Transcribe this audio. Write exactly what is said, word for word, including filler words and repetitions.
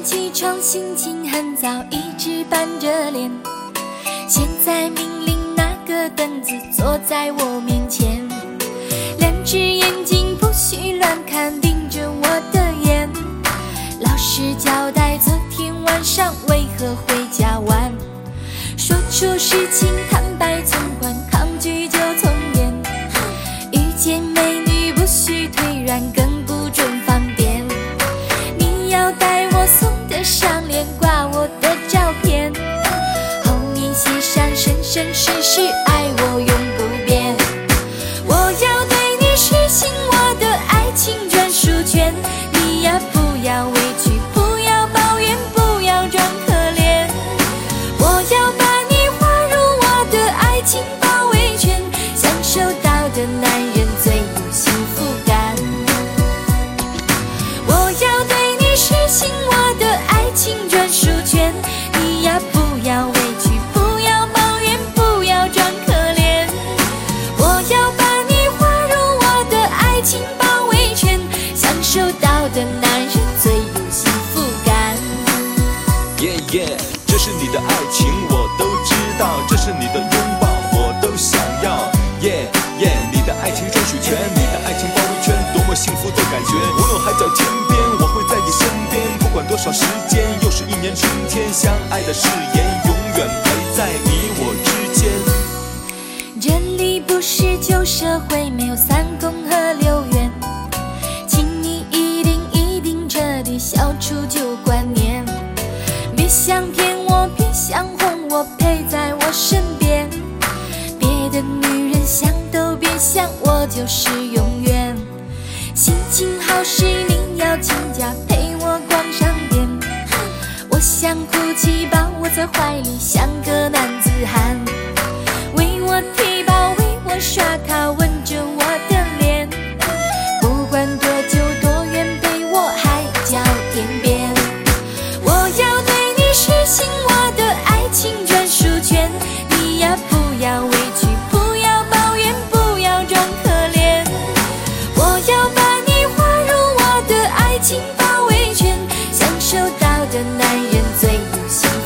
起床心情很糟，一直板着脸。现在命令那个凳子坐在我面前，两只眼睛不许乱看，盯着我的眼。老师交代昨天晚上为何回家晚，说出事情坦白从宽，抗拒就从严。遇见美女不许退让，更不准放电。你要带我送的项链，挂我的照片，后面写上生生世世爱我永不变。我要对你实行我的爱情专属权，你呀不要委屈，不要抱怨，不要装可怜。我要把你划入我的爱情包围圈，享受到的男人最有幸福感。我要对你实行我的爱情专属权，你呀不要委屈，不要抱怨，不要装可怜。我要把你划入我的爱情包围圈，享受到的男人最有幸福感。 Yeah yeah， 这是你的爱情我都知道，这是你的拥抱我都想要。Yeah yeah， 你的爱情专属权，你的爱情包围圈，多么幸福的感觉。无论海角天边，我会在你身边，不管多少时间，又是一年春天，相爱的誓言永远陪在你我之间。 这里不是旧社会，没有三公和六元，请你一定一定彻底消除旧观念。别想骗我，别想哄我，陪在我身边。别的女人想都别想，我就是永远。心情好时你要请假陪我逛商店，我想哭泣抱我在怀里像个男子汉，为我踢爆，为我刷卡，吻着我的脸。不管多久多远，陪我海角天边。我要对你实行我的爱情专属权，你呀不要委屈，不要抱怨，不要装可怜。我要把你划入我的爱情包围圈，享受到的男人最有幸福。